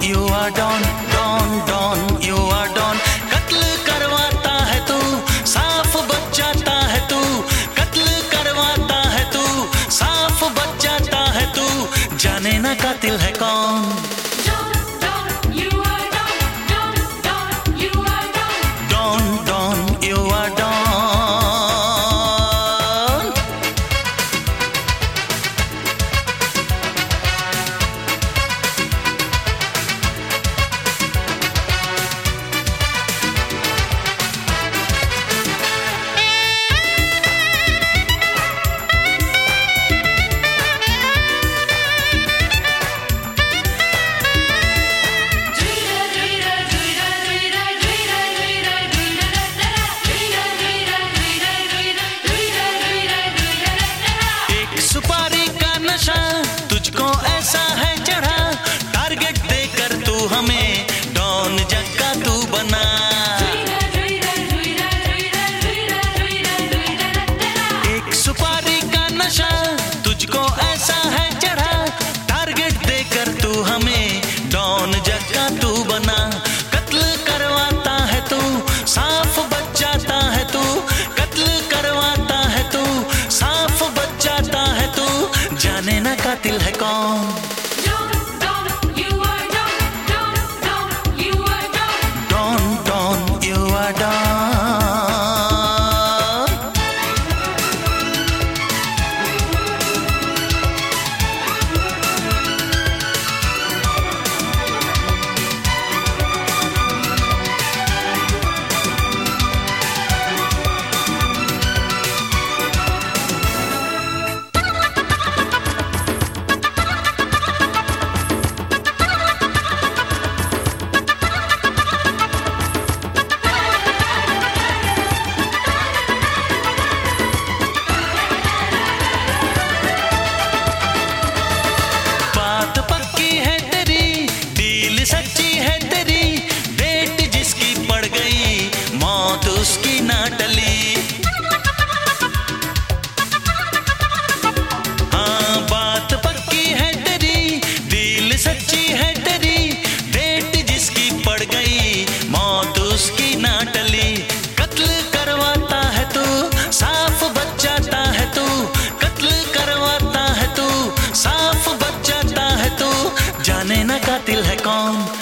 You are Don, Don Don you are Don. कत्ल करवाता है तू, साफ बच जाता है तू। कत्ल करवाता है तू, साफ बच जाता है तू। जाने ना कातिल है कौन। तुझको ऐसा है चढ़ा, टारगेट देकर तू हमें डॉन जग का तू बना। एक सुपारी का नशा तुझको ऐसा है चढ़ा, टारगेट देकर तू हमें डॉन जग का तू बना। कत्ल करवाता है तू, साफ बच जाता है तू। कत्ल करवाता है तू, साफ बच जाता है तू। जाने ना कातिल है कौन। Don Don you are Don. सच्ची है तेरी, डेट जिसकी पड़ गई, मौत उसकी ना टली। हाँ बात पक्की है तेरी, दिल सच्ची है तेरी। डेट जिसकी पड़ गई, मौत उसकी ना टली। कत्ल करवाता है तू, साफ बच जाता है तू। कत्ल करवाता है तू, साफ बच जाता है तू। जाने ना कातिल है कौन।